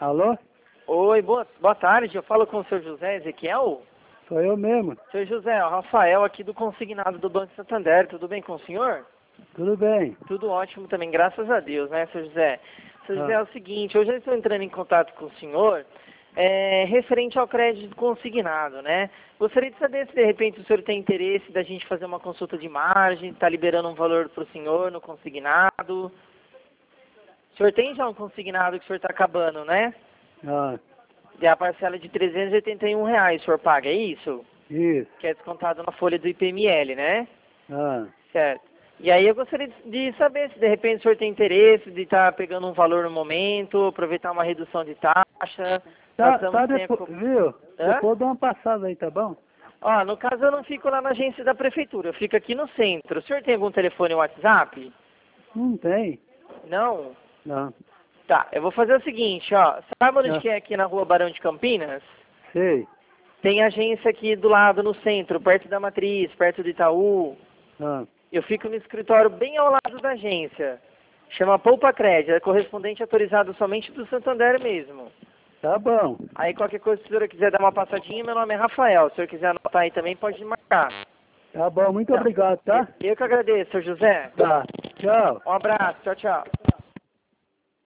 Alô? Oi, boa tarde. Eu falo com o senhor José Ezequiel? Sou eu mesmo. Senhor José, o Rafael aqui do consignado do Banco Santander. Tudo bem com o senhor? Tudo bem. Tudo ótimo também, graças a Deus, né, senhor José? Senhor José, é o seguinte, eu já estou entrando em contato com o senhor referente ao crédito consignado, né? Gostaria de saber se de repente o senhor tem interesse da gente fazer uma consulta de margem, está liberando um valor para o senhor no consignado. O senhor tem já um consignado que o senhor está acabando, né? Ah, E a parcela de R$ 381 o senhor paga, é isso? isso. Que é descontado na folha do IPML, né? Ah, Certo. E aí eu gostaria de saber se de repente o senhor tem interesse de estar pegando um valor no momento, aproveitar uma redução de taxa. Nós estamos sem depois, viu? Hã? Depois dá uma passada aí, tá bom? Ó, no caso eu não fico lá na agência da prefeitura, eu fico aqui no centro. O senhor tem algum telefone ou WhatsApp? Não tem. Não? Não. Tá, eu vou fazer o seguinte, ó. Sabe onde Ah, que é aqui na rua Barão de Campinas? sei. Tem agência aqui do lado, no centro, perto da Matriz, perto do Itaú. Ah, Eu fico no escritório bem ao lado da agência. Chama Poupa Crédito, é correspondente autorizado somente do Santander mesmo. tá bom. Aí qualquer coisa, se o senhor quiser dar uma passadinha, meu nome é Rafael. Se o senhor quiser anotar aí também, pode marcar. Tá bom, muito Tá. obrigado, tá? Eu que agradeço, senhor José. Tá. Tchau. Um abraço, tchau, tchau.